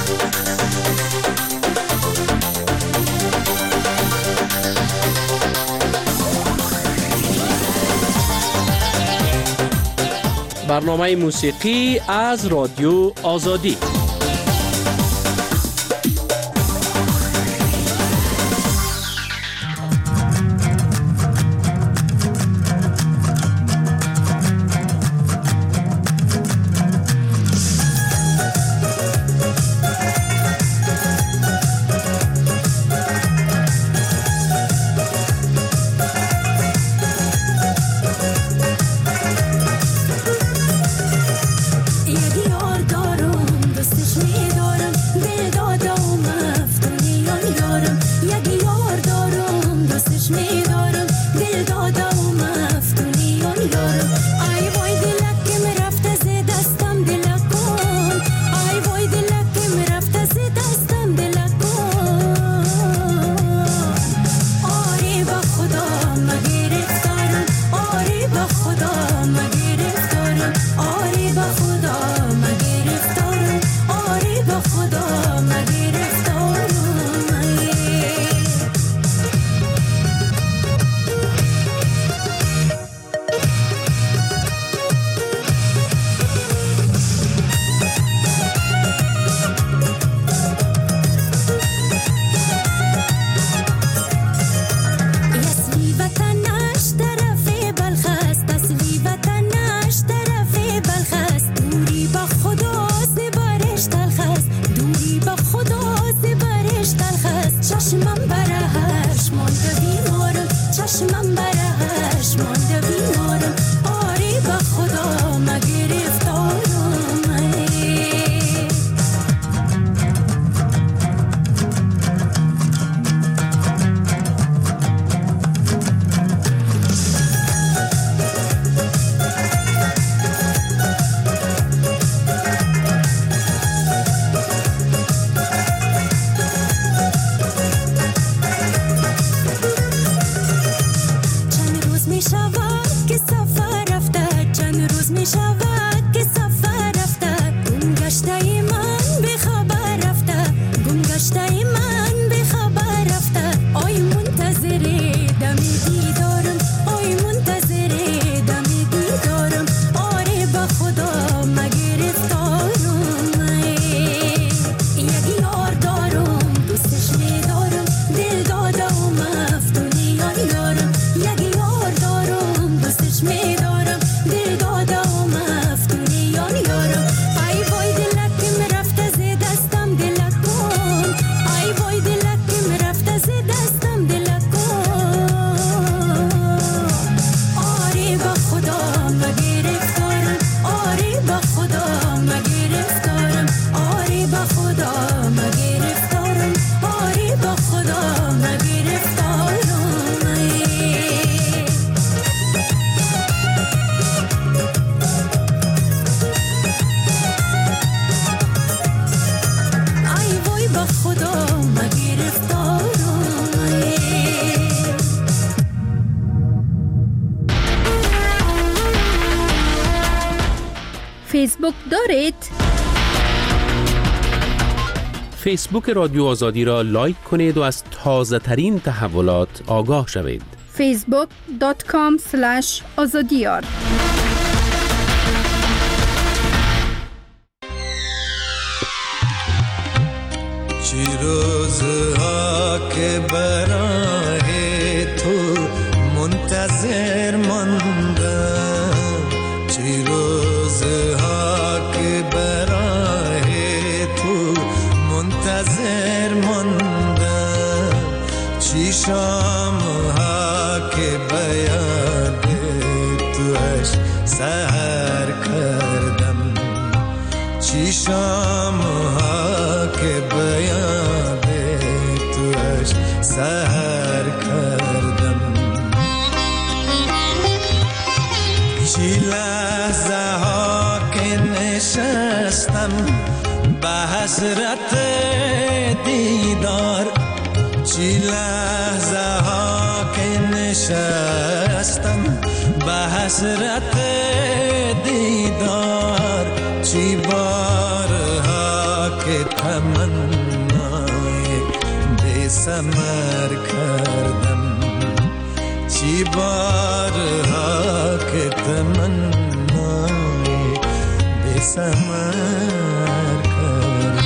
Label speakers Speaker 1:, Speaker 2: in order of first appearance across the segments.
Speaker 1: برنامه موسیقی از رادیو آزادی.
Speaker 2: فیسبوک دارید؟
Speaker 1: فیسبوک رادیو آزادی را لایک کنید و از تازه ترین تحولات آگاه شوید.
Speaker 2: facebook.com/azadiyar
Speaker 3: روزها که برای تو منتظر ماندم، چی روزها که برای تو منتظر ماندم، چی شامها که بیاد توش سحر کردم، چی شامها که بیاد توش سحر کردم، چی لحظه ها که نشستم به حسرت دیدار، چی لحظه ها که نشستم به حسرت دیدار، چی بارها که تمنای بی ثمر کردم، چی بارها که تمنای بی ثمر کردم.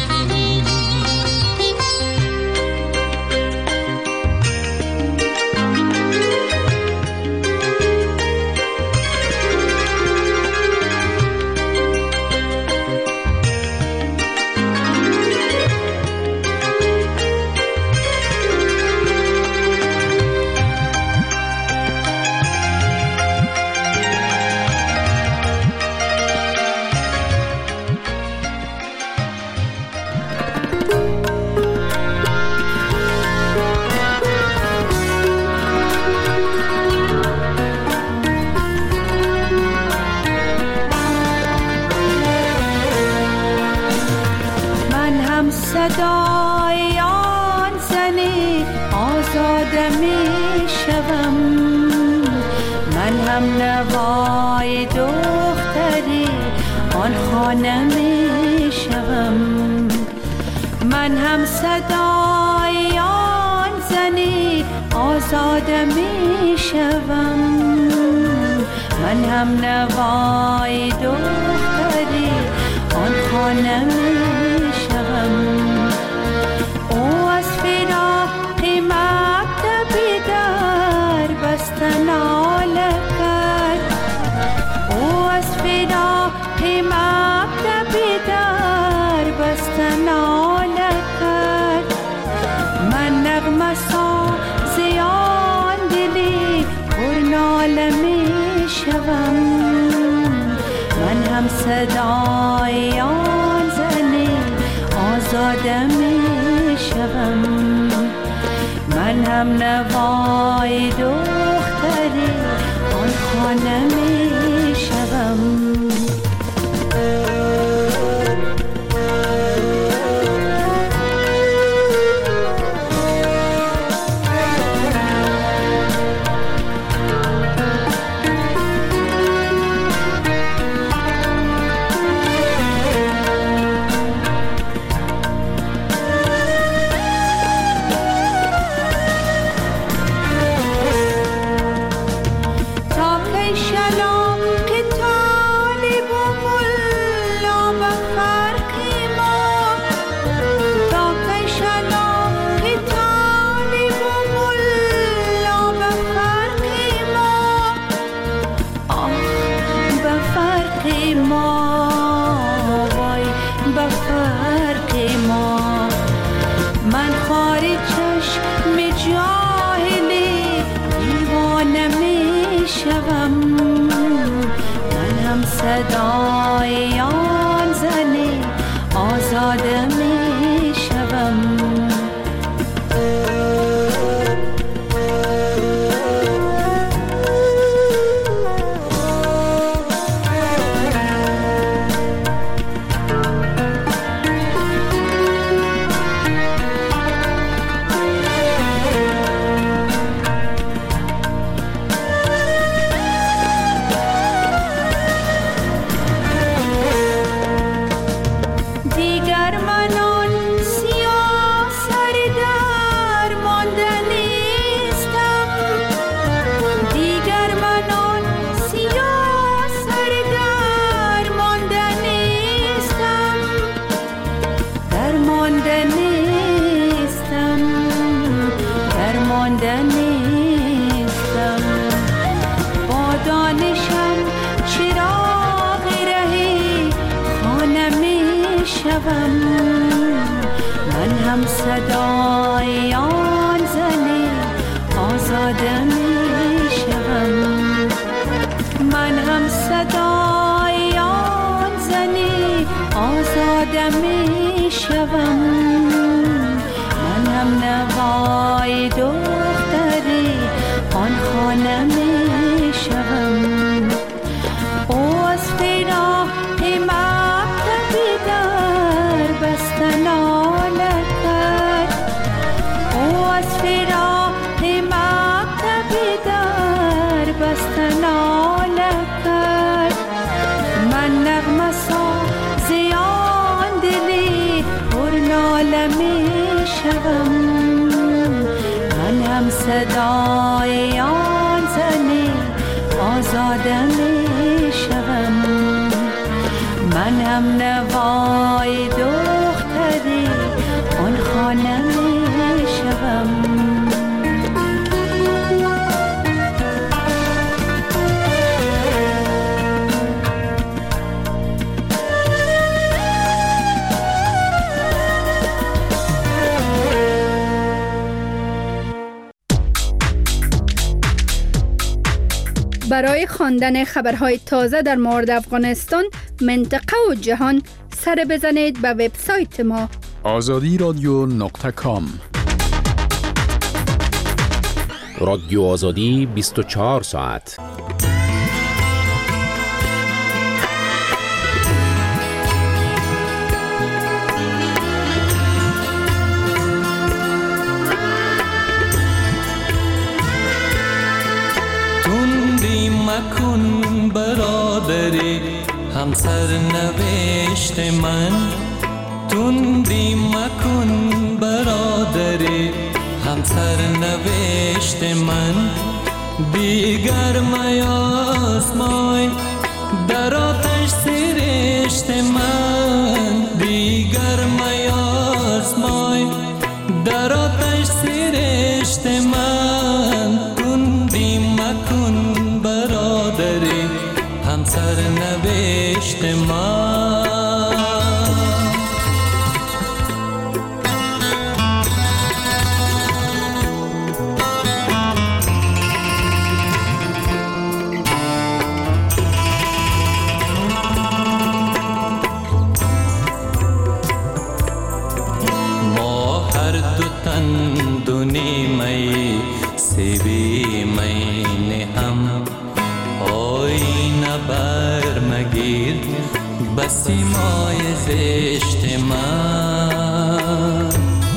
Speaker 4: صدای آن زنی آزاده می شوم، من هم نوای دختری آن خانه می شوم. من هم صدای آن زنی آزاده می شوم، من هم نوای دختری آن خانه می شوم. او از فراق مکتب در بستن ناله کرد، او از فراق مکتب در بستن ناله کرد. من نغمه ساز آن دلی پر ناله می شوم، من هم صدای آن زنی آزاده می شوم، من هم نوای دختری آن خانه می شوم. صدای آن زنی آزاده می شوم. من هم صدای آن زنی آزاده می شوم، من هم صدای آن زنی آزاده می شوم، من هم نوای دختری آن خانه می شوم. او از فراق مکتبی در بستن ناله کرد، او از فراق مکتبی در بستن ناله کرد. من نغمه ساز آن دلی صدای آن زنه آزاده می شوم. من هم نوای دختری آن خانه می شوم.
Speaker 2: برای خواندن خبرهای تازه در مورد افغانستان، منطقه و جهان سر بزنید به وبسایت ما
Speaker 5: azadiradio.com.
Speaker 1: رادیو آزادی 24 ساعت.
Speaker 3: مکن برادری همسر نوشت من. تندی مکن برادری همسر نوشت من. دیگر میازمای در آتش سرشت من. دیگر میازمای در آتش سرشت من. تندی مکن برادری همسر نوشت من. ما هر دو تن دو نیمه سیبی مین هم. آینه بر مگیر بسی مای زشت من.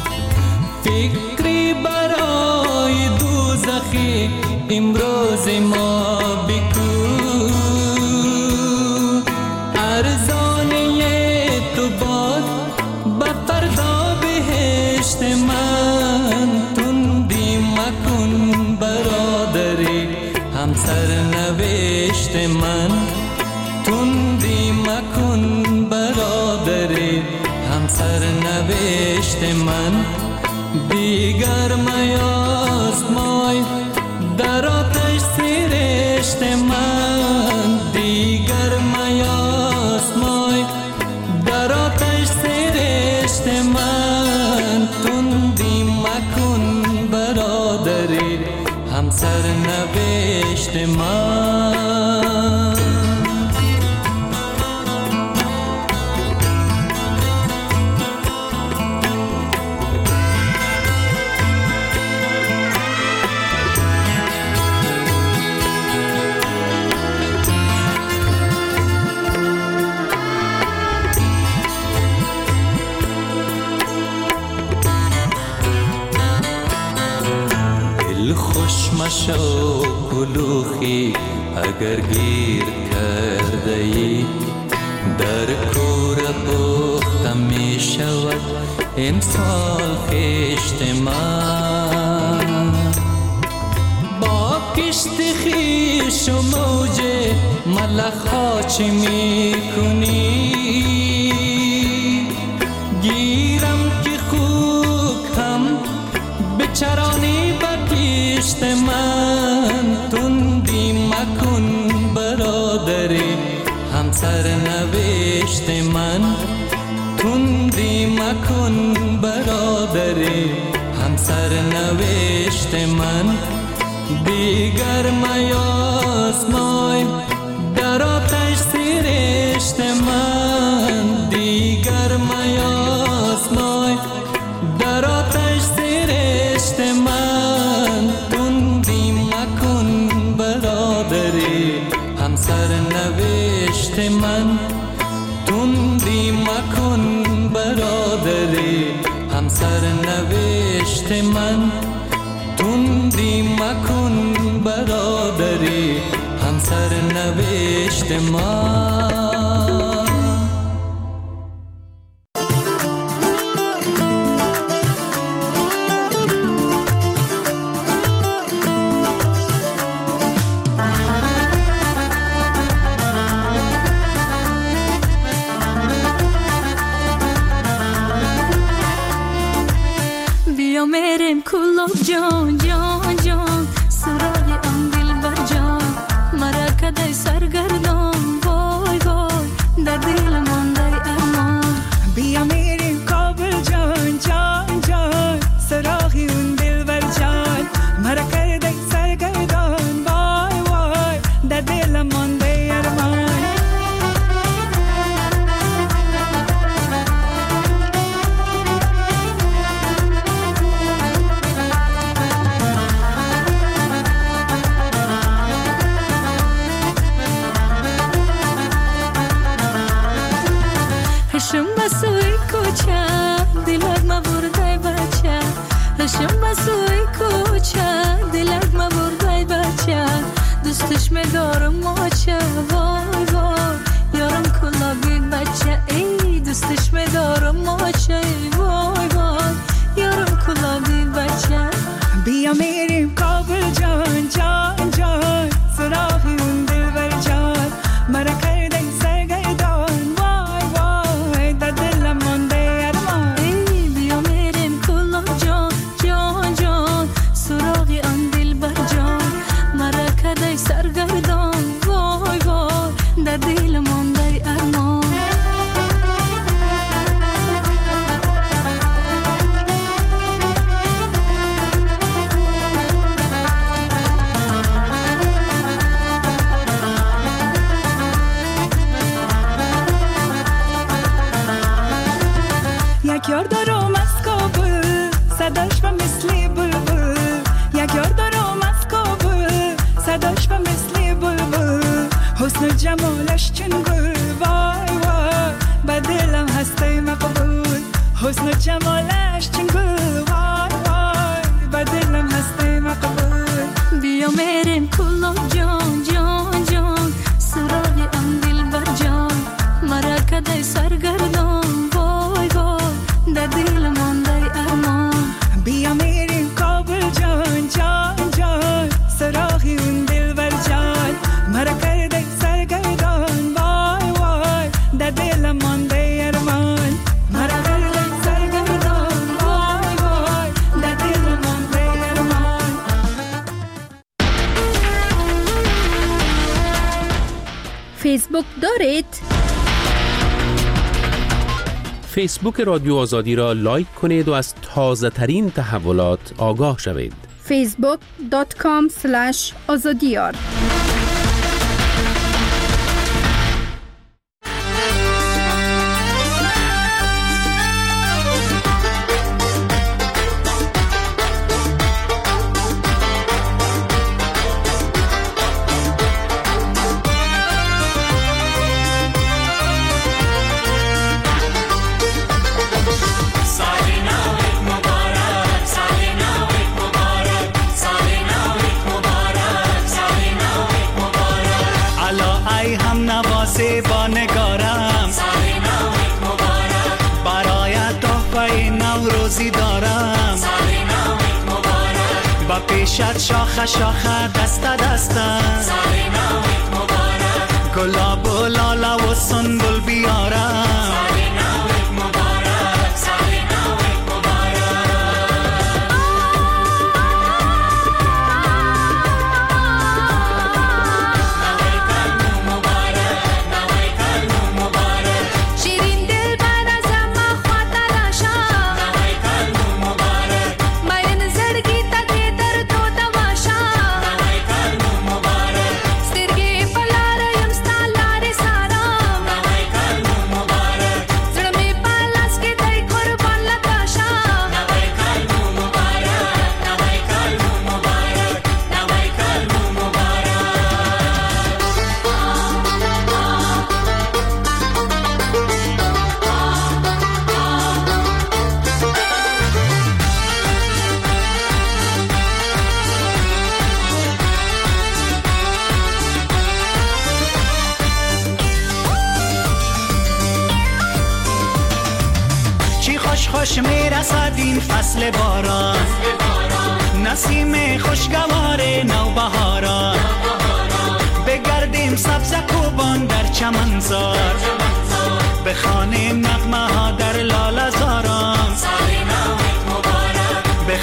Speaker 3: فکری برای دوزخی امروز ما بکو. ارزانه تو باد به فردا بهشت من. تندی مکن برادری همسر نوشت من. تندی مکن برادری همسر نوشت من. دیگر میازمای در آتش سرشت من. دیگر میازمای در آتش سرشت من. تندی مکن برادری همسر نوشت من. خوش مشو کلوخی اگر گیر کرده ای. در کور پخته می شود امسال خشت من. با کشت خویش و موج ملخ ها چی می کنی؟ گیرم که خوک هم بچرانی کشت من. تندی مکن برادری همسر نوشت من. تندی مکن برادری همسر نوشت من. دیگر میازمای در آتش سرشت من. دیگر میازمای در آتش سرشت من. تندی مکن برادری همسر نوشت من. تندی مکن برادری همسر نوشت من. تندی مکن برادری همسر نوشت من.
Speaker 5: بیا میریم کلوب جان جان جان سراغ آن دلبر جان مرا کدای سرگردان وای وای در دل مانده ارمان
Speaker 6: بیا میریم کابل جان جان جان سراغ اون دلبر جان مرا کدای سرگردان وای وای در دل مانده ارمان
Speaker 5: هشم بسوی کوچه دلت ما بردای بچه هشم بسوی کوچه دلت ما بردای بچه دوستش میدارم ماچه وای وای یارم کلا بید بچه ای دوستش میدارم ماچه وای وای یارم کلا بید بچه
Speaker 6: بیا میریم کابل جان جان جان سراغ اون دلبر جان مرا کرده سرگردان وای وای در دلم مانده ارمان
Speaker 5: ای بیا میریم کلا جان جان جان سراغ آن دلبر جان مرا کرده سرگردان وای وای در دل مانده ارمان
Speaker 6: یک یار دارم از کابل صداش و مثل بلبل یک یار دارم از کابل صداش و مثل بلبل حسن و جمالش چون گل وای وای به دلم هسته مقبول حسن و جمالش چون گل وای وای به دلم هسته مقبول
Speaker 5: بیا میریم کلا جان جان جان سراغ آن دلبر جان مرا کدای سرگردان وای وای در دل مانده ارمان
Speaker 6: بیا میریم کابل جان جان جان سراغ اون دلبر جان مرا کرده سرگردان وای وای در دلم مانده ارمان مرا کرده سرگردان وای وای در دلم مانده ارمان
Speaker 2: فیسبوک دارید؟
Speaker 1: فیسبوک رادیو آزادی را لایک کنید و از تازه ترین تحولات آگاه شوید.
Speaker 2: facebook.com/azadiyar
Speaker 7: با نگارم برایت تحفه نوروزی دارم با پیشت شاخه شاخه دست دسته گلاب و لاله و سنبل بیارم خوش میرسد این فصل باران نسیم خوشگوار نوبهارا بگردیم سبز کوبان در چمنزار بخوانیم نغمه ها در لاله زاران به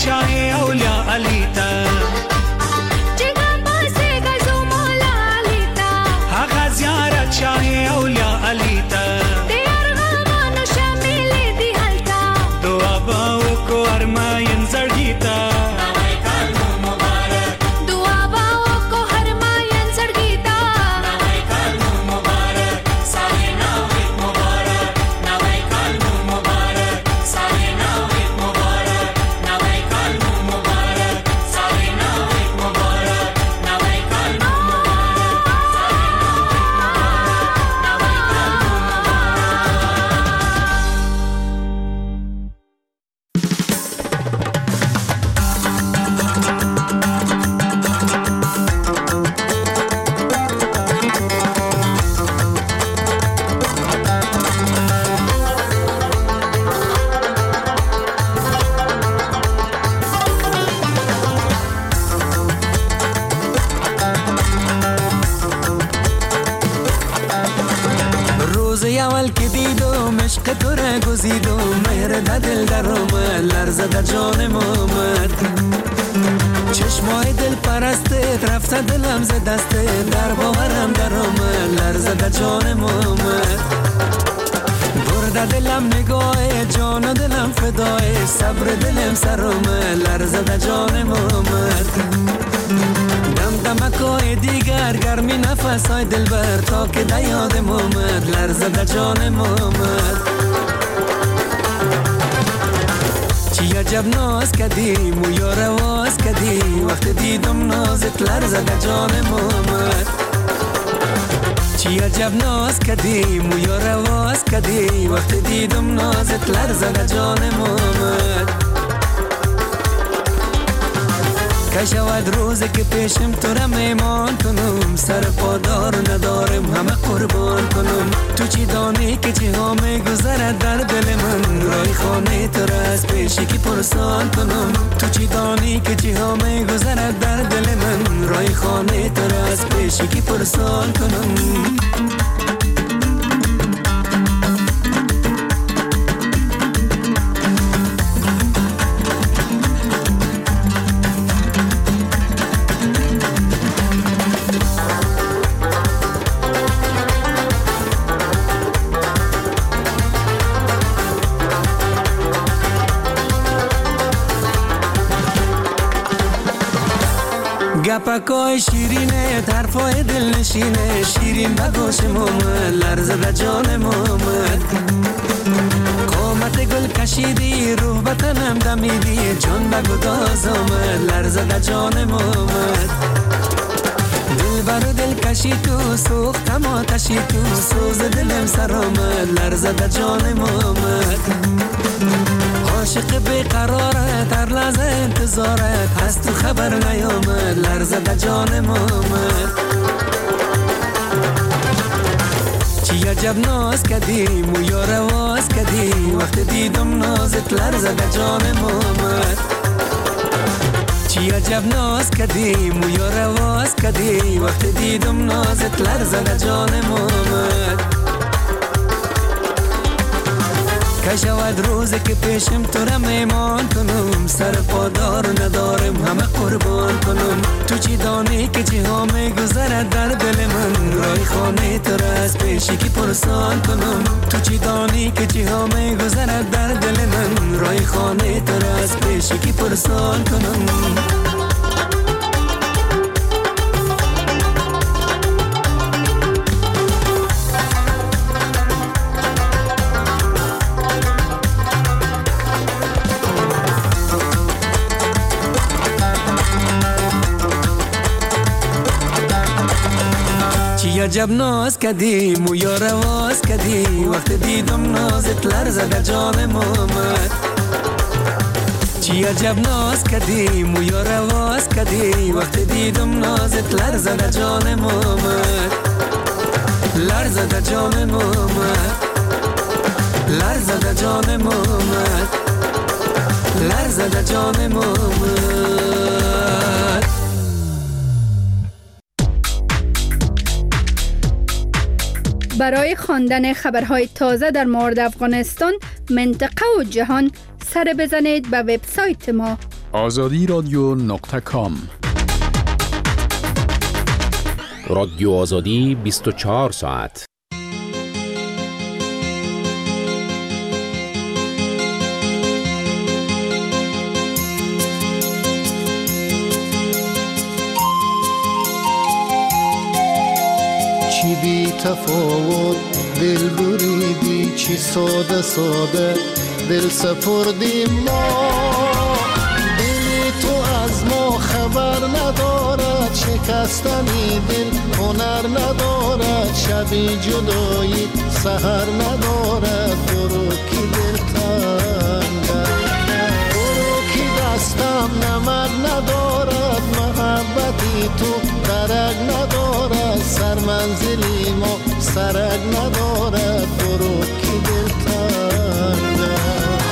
Speaker 7: چای اولیا علیتا
Speaker 5: جگم بازه گزو مولا علیتا
Speaker 7: حق زیارت چای اولیا علیتا
Speaker 5: دیار غمان و شمیلی دی حلتا
Speaker 7: دعا باو کو ارماین زرگیتا
Speaker 5: دعا باو کو هرماین زرگیتا
Speaker 3: روز اول که دیدم عشق تو را گزیدم مهر در دل در اومد لرزه در جانم آمد چشمای دل پرستت رفته دلم ز دستت در باورم در اومد لرزه در جانم آمد برده دلم نگاه جان و دلم فدای صبر دلم سر اومد لرزه در جانم آمد دمکای دیگر گرمی نفسای دل بر تا که در یادم اومد لرزه در جانم آمد چی عجب ناز کدیم و یا رواز کدیم وقت دیدم نازت لرزه در جانم آمد چی عجب ناز کدیم و یا رواز کدیم وقت دیدم نازت لرزه در جانم آمد که شود روزی که پیشم تو را میمان کنم سر پادار ندارم همه قربان کنم تو چی دانی که چی ها میگذرد در دل من رای خانه تو را از پیشی که پرسان کنم تو چی دانی که چی ها میگذرد در دل من رای خانه تو را از پیشی که پرسان کنم گپکای شیرینه طرفای دل نشینه شیرین بگوشم اومد لرزه در جانم آمد قامت گل کشیدی روح بطنم دمیدی جان بگداز آمد لرزه در جانم آمد دل بر دل کشی تو سوختم آتشی تو سوز دلم سر آمد لرزه در جانم آمد عاشق بیقرارت هر لحظه انتظارت هست تو خبر نیامد لرزه در جانم آمد چی عجب ناز کدیم و یا رواز کدیم وقت دیدم نازت لرزه در جانم آمد چی عجب ناز کدیم و یا رواز کدیم وقت دیدم نازت لرزه در جانم آمد که شود روزی که پیشم تو را میمان کنم سر پادار ندارم همه قربان کنم تو چی دانی که چی ها میگذرد در دل من رای خانه تو را از پیشی که پرسان کنم تو چی دانی که چی ها میگذرد در دل من رای خانه تو را از پیشی که پرسان کنم عجب ناز کدیم و یا رواز کدیم وقت دیدم نازت لرزه در جانم آمد چی عجب ناز کدیم و یا رواز کدیم وقت دیدم نازت لرزه در جانم آمد لرزه در جانم آمد لرزه در جانم آمد لرزه در جانم آمد
Speaker 2: برای خواندن خبرهای تازه در مورد افغانستان، منطقه و جهان سر بزنید به وبسایت ما
Speaker 8: azadi.com
Speaker 1: رادیو آزادی 24 ساعت.
Speaker 9: چی بی تفاوت دل بریدی، چی ساده ساده دل سپردی ما. دلی تو از ما خبر ندارد، شکستنی دل هنر ندارد. شبی جدایی سحر ندارد. برو کی دل تنگد، برو کی دستم نمک ندارد. محبتی تو درک ندارد، سر منزلی ما سرک ندارد. برو کی دل تنگد.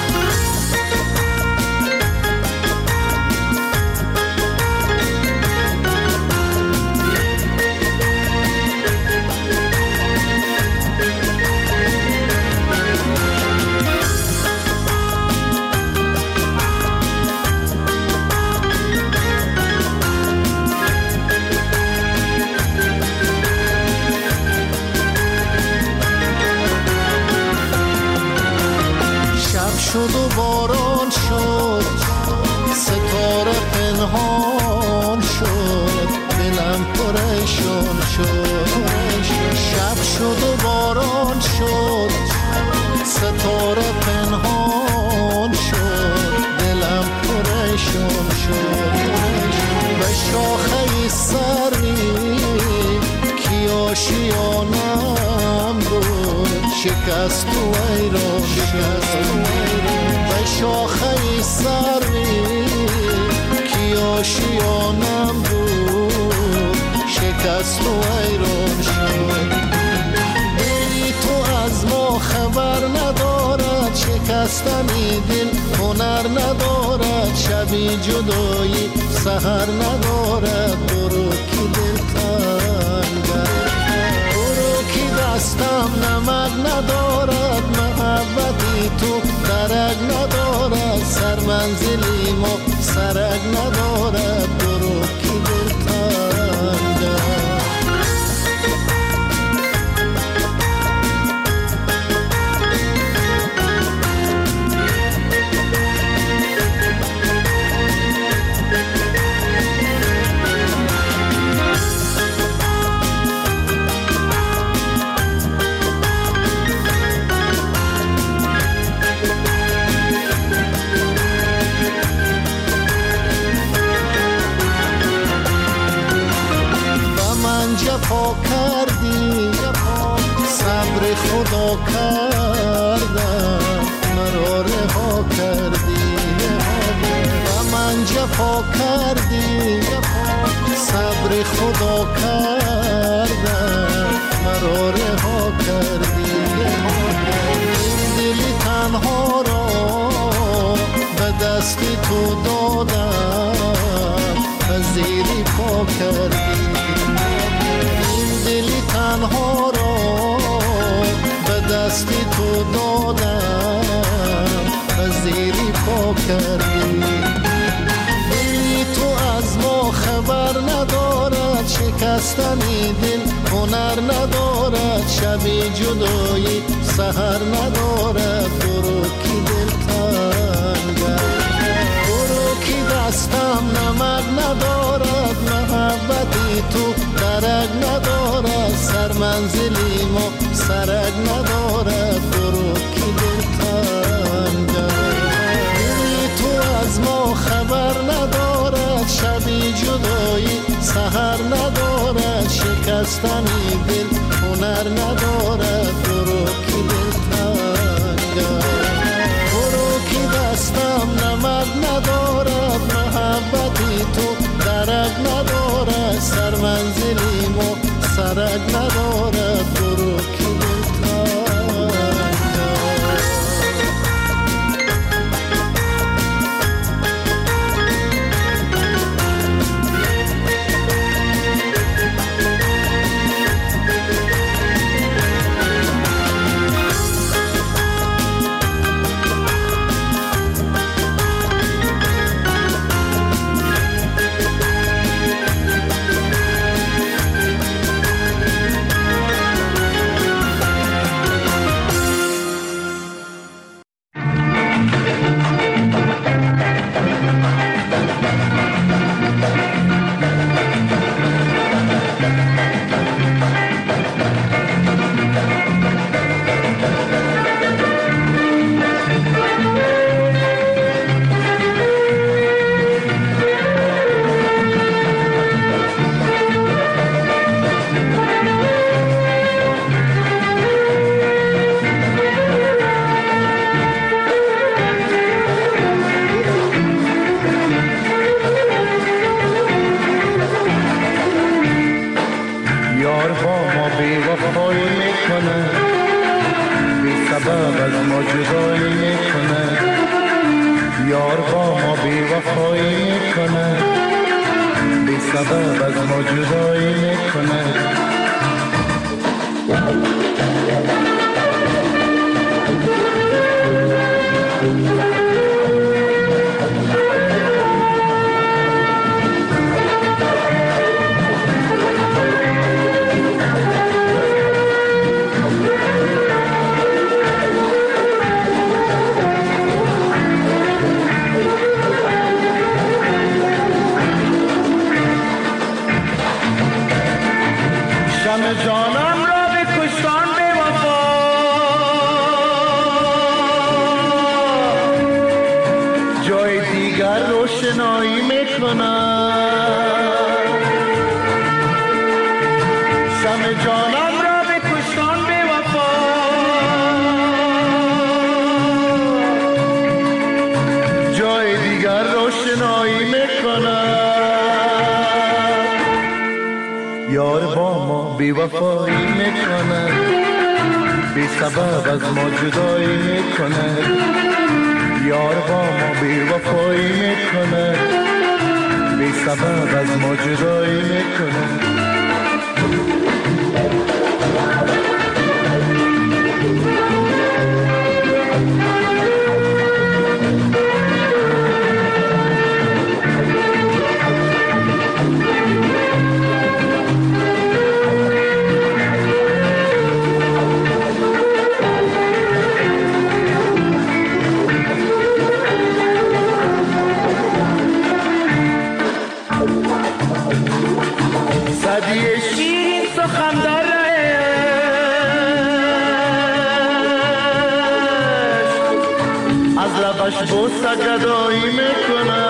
Speaker 9: شد و باران شد، ستاره پنهان شد، دلم پریشان شد. شب شد و باران شد، ستاره پنهان شد، دلم پریشان شد. به شاخه سری کی آشیانم بود، شکست و ایران شد. به شاخه سری کی آشیانم بود، شکست و ایران شد. دلی تو از ما خبر ندارد، شکستنی دل هنر ندارد. شبی جدایی سحر ندارد. برو کی دل تنگد، برو کی دستم نمک ندارد. محبتی تو درک ندارد، سر منزلی ما سرک ندارد. برو کی دل تنگد. جفا کردی، صبر خدا کردم، مرا رها کردی. و من جفا کردی، صبر خدا کردم، مرا رها کردی. این دلی تنها را به دستی تو دادم، پذیری پا کردی. دلی تنها را به دستی تو دادم، پذیری پا کردی. دلی تو از ما خبر ندارد، شکستنی دل هنر ندارد. شبی جدایی سحر ندارد. برو کی دل تنگد، برو کی دستم نمک ندارد. محبتی تو درک ندارد، سر منزلی ما سرک ندارد. برو کی دل تنگد. دلی تو از ما خبر ندارد، شبی جدایی سحر ندارد. شکستنی دل هنر ندارد. برو کی دل تنگد، برو کی دستم نمک ندارد. محبتی تو درک ندارد، سر منزلی ما سرک ندارد. برو کی دل تنگد. یار با ما بی وفایی میکنه، بی سبب از ما جدایی میکنه.
Speaker 3: جانم را به کشتان به وفا، جای دیگر روشنایی میکنم. شم جانم را به کشتان به وفا، جای دیگر روشنایی میکنم. یار با ما بی وفایی میکنه، بی سبب از ما جدایی میکنه. یار با ما بی وفایی میکنه، بی سبب از ما جدایی میکنه. بوسه گدایی میکنه،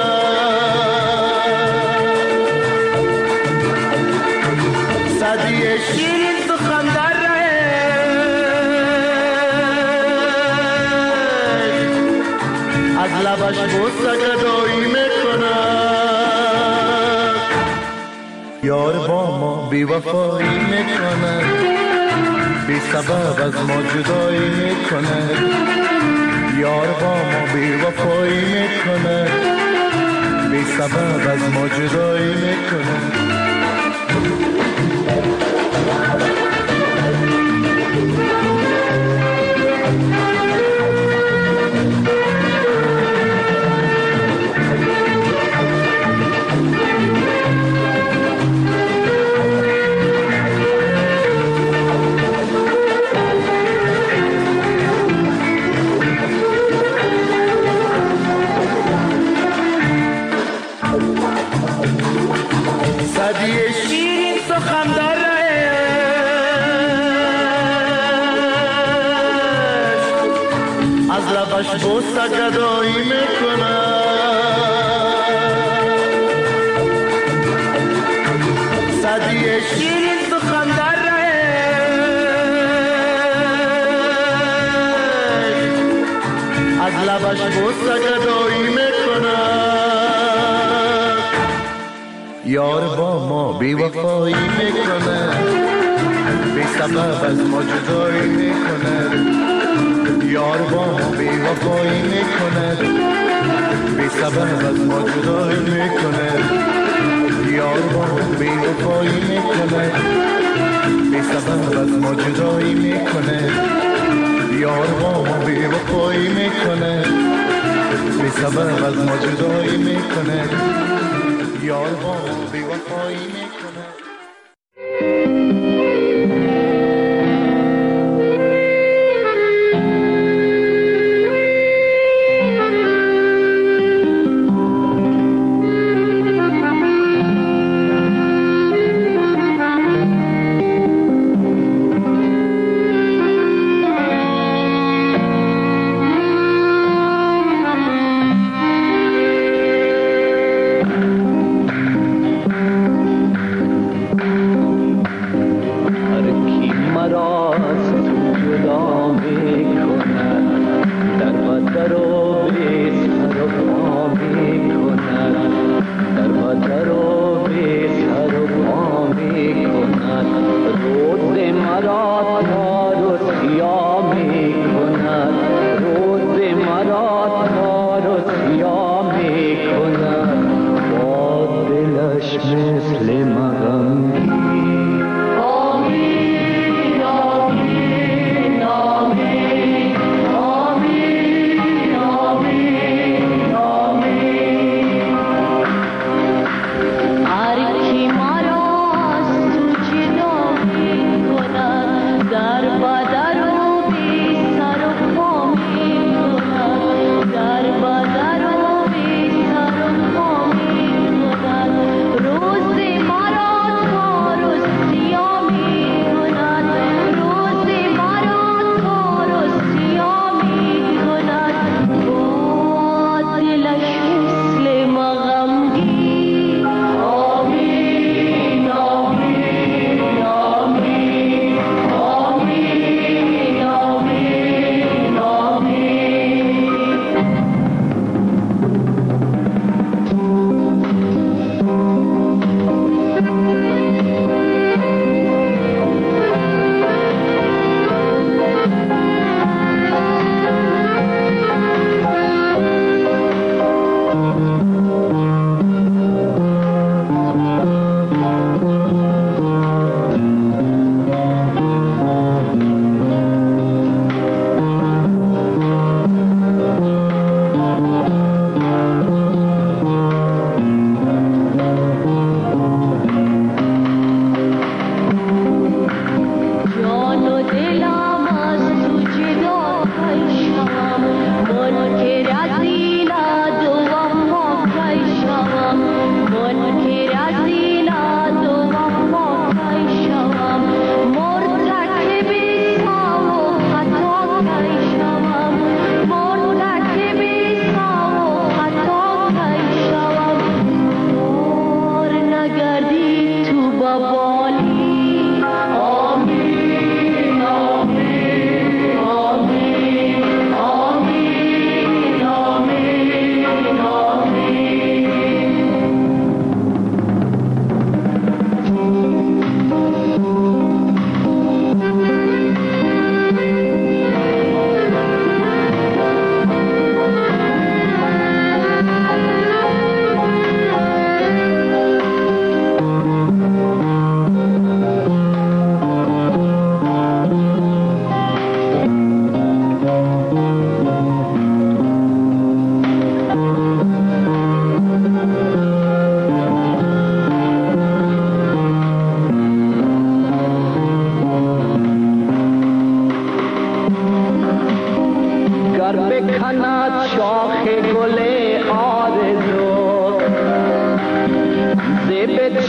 Speaker 3: صدی شیرین سخن در رهش، از لبش بوسه گدایی میکنه. یار با ما بی وفایی میکنه، بی سبب از ما جدایی میکنه. یار با ما بی وفایی میکنه، بی سبب از ما جدایی میکنه. بوسه گدایی میکنه، صدی شیرین سخن در رهش، از لبش بوسه گدایی میکنه. یار با ما بی وفایی میکنه، بی سبب از ما جدایی میکنه. یار با ما بی وفایی میکنه، بی سبب از ما جدایی میکنه. یار با ما بی وفایی میکنه، بی سبب از ما جدایی میکنه. یار با ما بی وفایی میکنه، بی سبب از ما جدایی میکنه. یار با ما بی وفایی میکنه.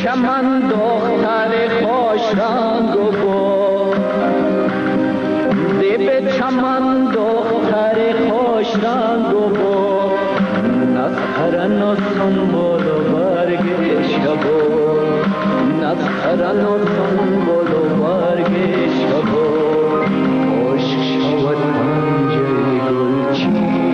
Speaker 9: چمن دختر خوش رنگ و بو به چمن دختر خوش رنگ و بو نظرن و سنبول و برگ شبو نظرن و سنبول و برگ شبو عشق شود پنجه گلچین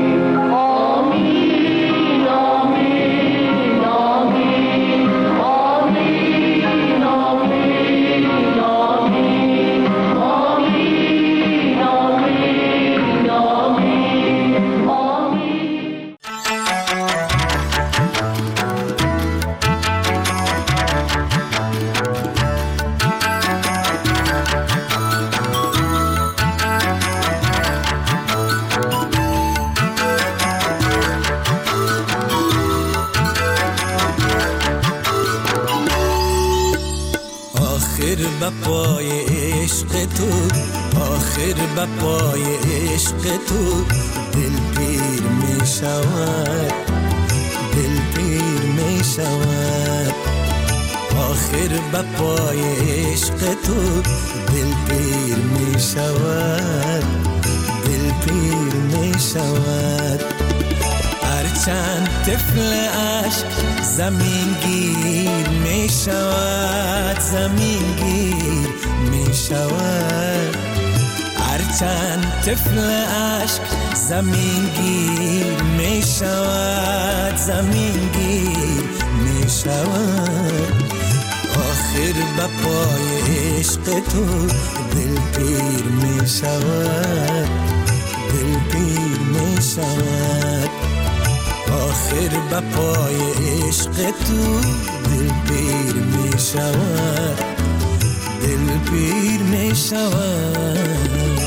Speaker 3: بپای عشق تو آخر بپای عشق تو دل پیر می شود دل پیر می شود آخر بپای عشق تو دل پیر می شود دل پیر می شود هرچند طفل عشق زمین گیر می شود زمین گیر می شود هرچند طفل عشق زمین گیر می شود زمین گیر می شود آخر بپای عشق تو دل پیر می شود دل پیر می شود آخر بپای عشق تو دل پیر می شود دل پیر می شود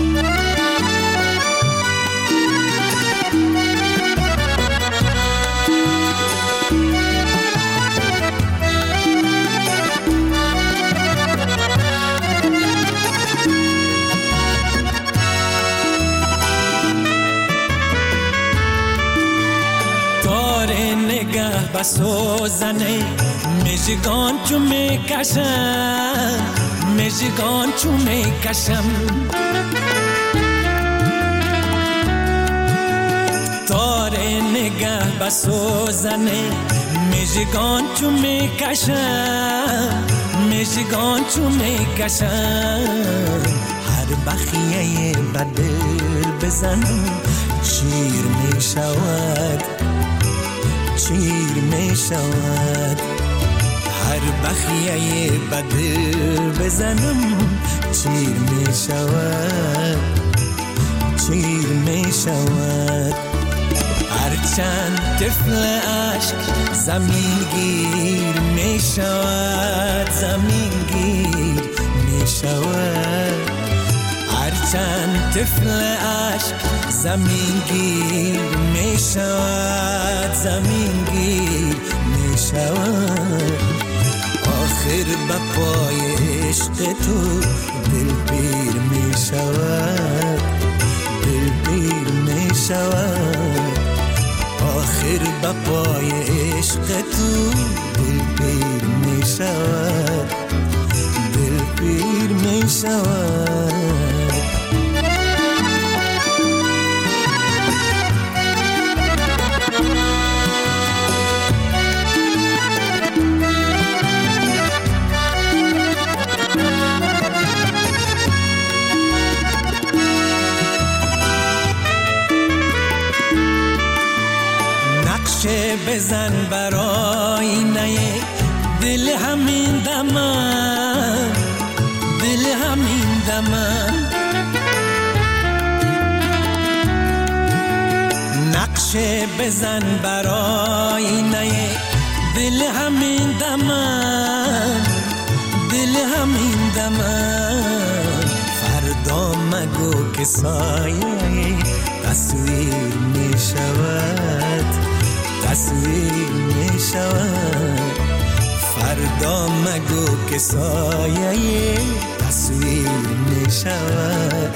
Speaker 3: نگاه بسوزنه مژگان چو میکشم مژگان چو میکشم تار نگاه بسوزنه مژگان چو میکشم مژگان چو میکشم هر بخیه بدل بزنم شیر میشود شیر می شود هر بخیه بدل بزنم شیر می شود شیر می شود هرچند طفل عشق زمین گیر می شود زمین گیر می شود هرچند طفل عشق زمین گیر می شود زمین گیر می شود آخر بپای عشق تو دل پیر می شود دل پیر می شود آخر بپای عشق تو دل پیر می شود دل پیر می شود بزن برای نه دل همین دمم دل همین دمم نقشه بزن برای نه دل همین دمم دل همین دمم فردا مگو که سایه تصویر می شود تصویر می شود فردا مگو که سایه تصویر می شود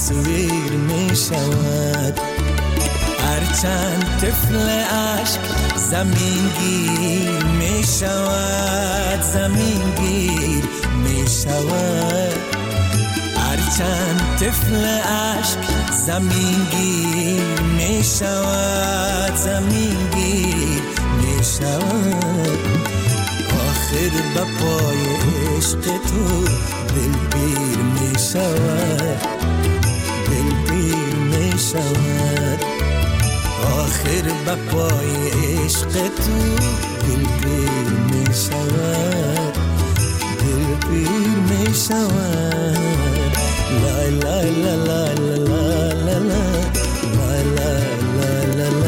Speaker 3: تصویر می شود هرچند طفل عشق زمین گیر می شود، زمین گیر می شود. هرچند طفل عشق زمین گیر می شود، زمین گیر می شود. آخر به پای عشق تو دلگیر می شود، دلگیر می شود. آخر به پای عشق تو دلگیر می شود، دلگیر می شود. لا لا لا لا لا لا لا لا لا لا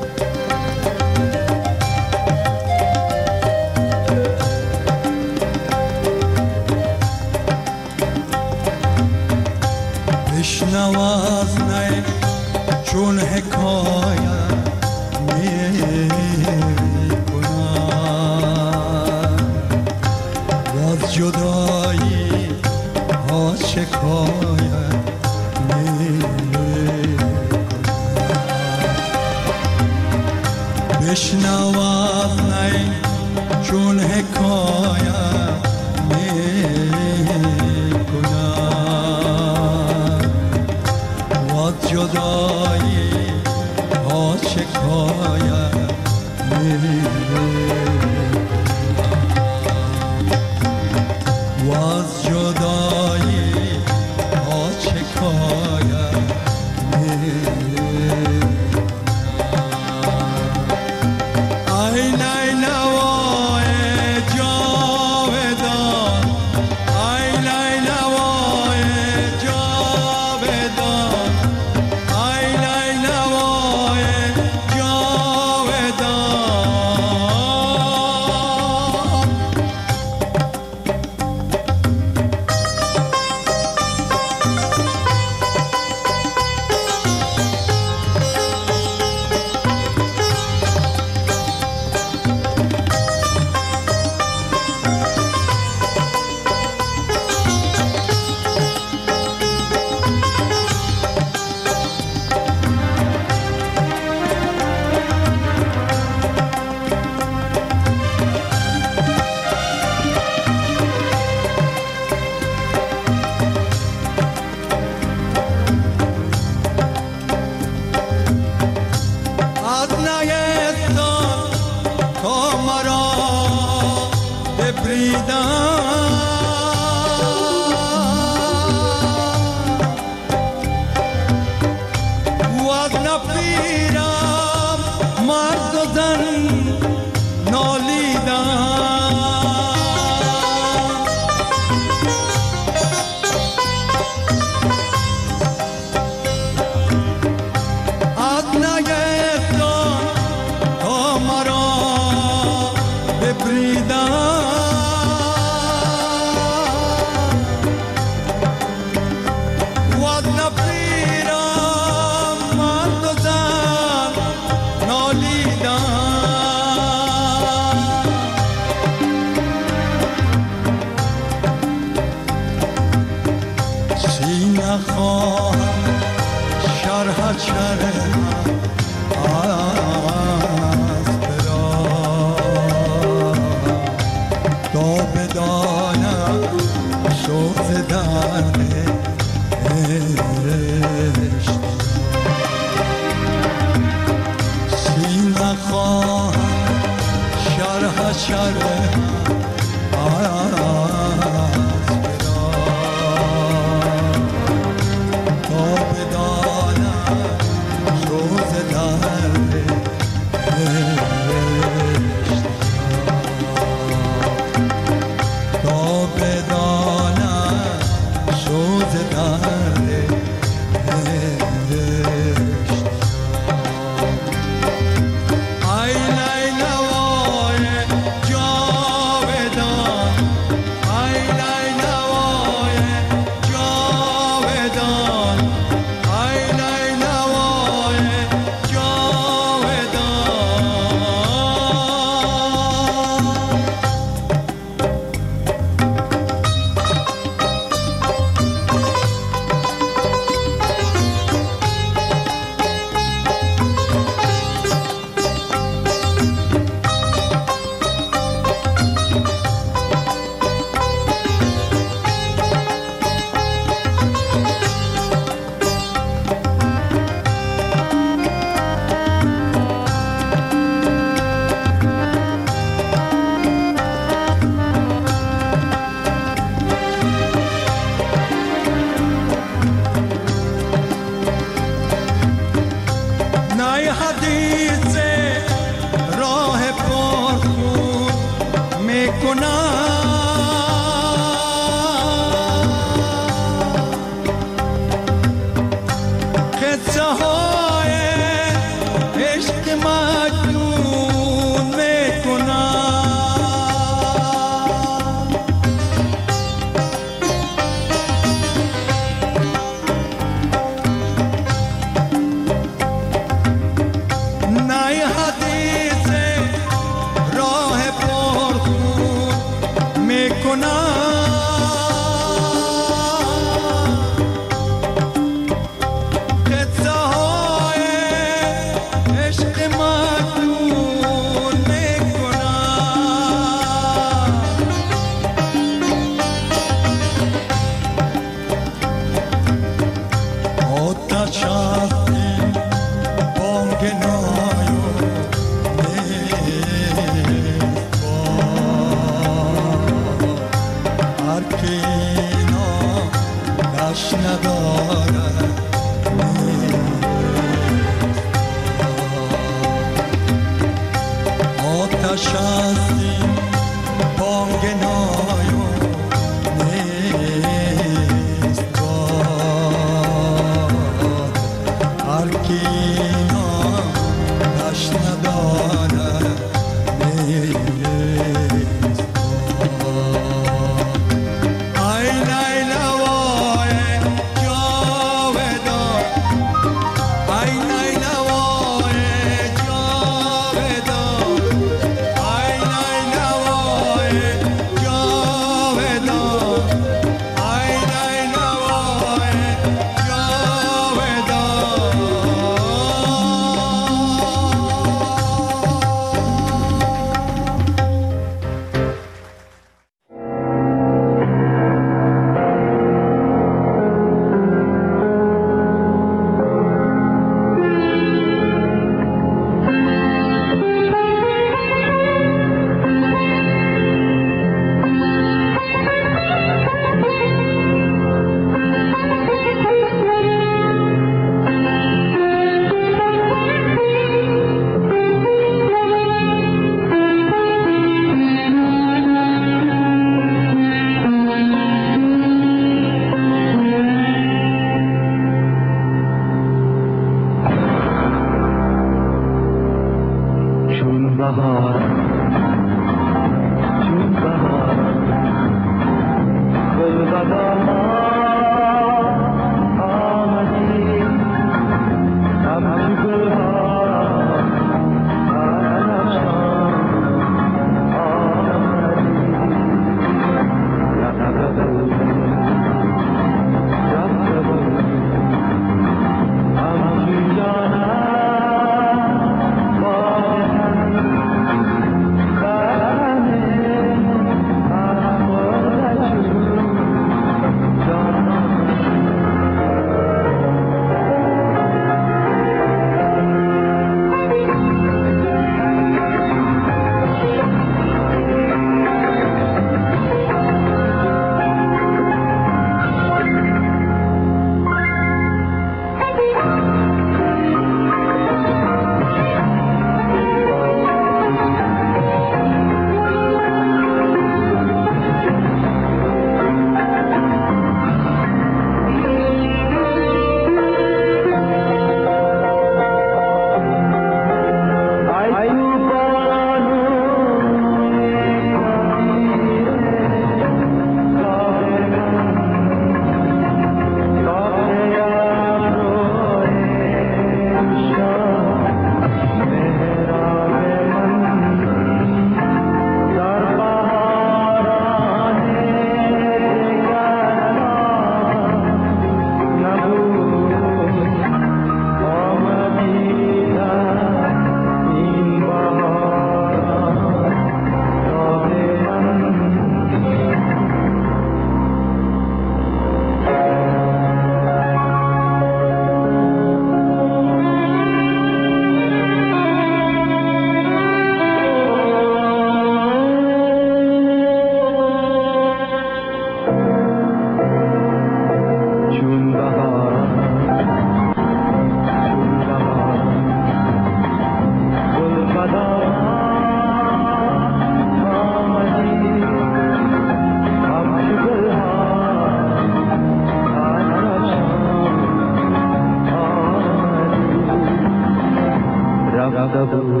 Speaker 9: رفته بود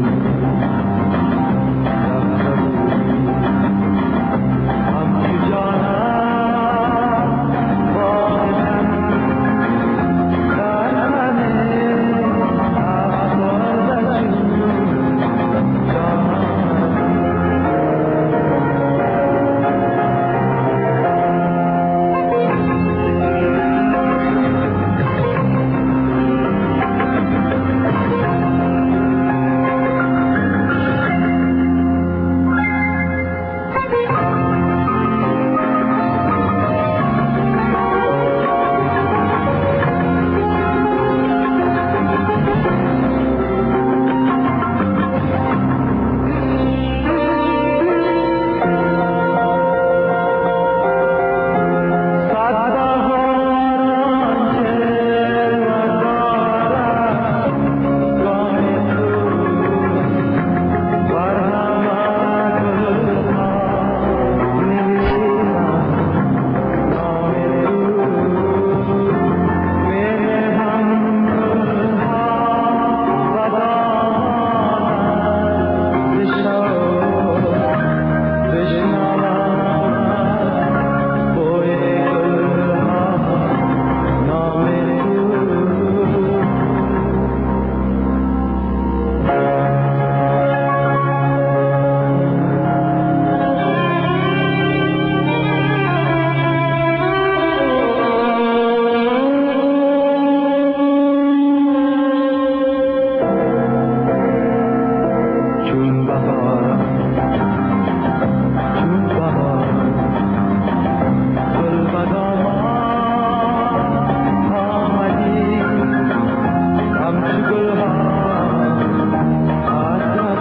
Speaker 9: همچی جانم باید در همه افسرده جانم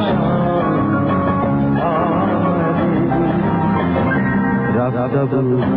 Speaker 9: رفته بود